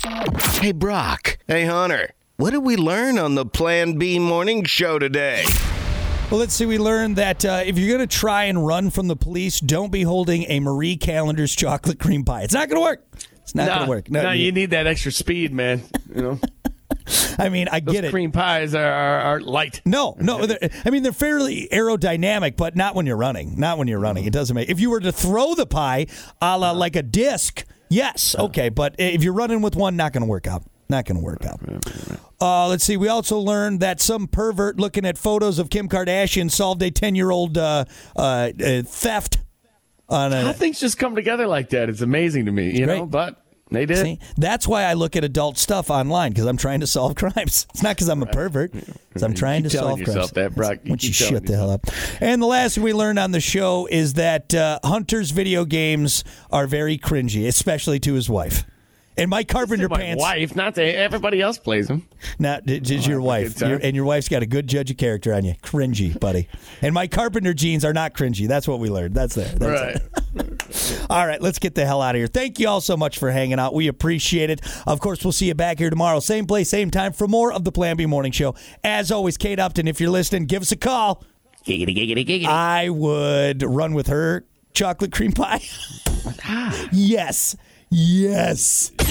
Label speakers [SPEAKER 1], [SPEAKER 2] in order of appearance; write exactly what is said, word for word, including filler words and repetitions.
[SPEAKER 1] Hey, Brock. Hey, Hunter. What did we learn on the Plan B morning show today?
[SPEAKER 2] Well, let's see. We learned that uh, if you're going to try and run from the police, don't be holding a Marie Callender's chocolate cream pie. It's not going to work. It's not
[SPEAKER 3] no,
[SPEAKER 2] going to work.
[SPEAKER 3] No, no, you need that extra speed, man. You know.
[SPEAKER 2] I mean, I
[SPEAKER 3] Those
[SPEAKER 2] get it.
[SPEAKER 3] Cream pies are, are, are light.
[SPEAKER 2] No, no. I mean, they're fairly aerodynamic, but not when you're running. Not when you're running. It doesn't make. If you were to throw the pie, a la like a disc, yes, okay. But if you're running with one, not going to work out. Not going to work out. Uh, let's see. We also learned that some pervert looking at photos of Kim Kardashian solved a ten-year-old uh, uh, uh, theft. On a,
[SPEAKER 3] How things just come together like that? It's amazing to me, you
[SPEAKER 2] Right.
[SPEAKER 3] know. But they did.
[SPEAKER 2] See, that's why I look at adult stuff online, because I'm trying to solve crimes. It's not because I'm a pervert. It's I'm trying
[SPEAKER 3] You
[SPEAKER 2] to
[SPEAKER 3] keep
[SPEAKER 2] solve
[SPEAKER 3] telling
[SPEAKER 2] crimes.
[SPEAKER 3] yourself that, Brock. You
[SPEAKER 2] Why don't you
[SPEAKER 3] keep
[SPEAKER 2] shut
[SPEAKER 3] telling
[SPEAKER 2] the hell up? And the last thing we learned on the show is that uh, Hunter's video games are very cringy, especially to his wife. And Mike Carpenter
[SPEAKER 3] my
[SPEAKER 2] pants.
[SPEAKER 3] wife, not to everybody else plays them.
[SPEAKER 2] Now, did, did your
[SPEAKER 3] have a
[SPEAKER 2] wife,
[SPEAKER 3] good time.
[SPEAKER 2] your, and your wife's got a good judge of character on you. Cringy, buddy. And Mike Carpenter jeans are not cringy. That's what we learned. That's there. That's
[SPEAKER 3] Right.
[SPEAKER 2] it. All right, let's get the hell out of here. Thank you all so much for hanging out. We appreciate it. Of course, we'll see you back here tomorrow. Same place, same time for more of the Plan B Morning Show. As always, Kate Upton, if you're listening, give us a call.
[SPEAKER 3] Giggity, giggity, giggity.
[SPEAKER 2] I would run with her chocolate cream pie. Yes. Yes.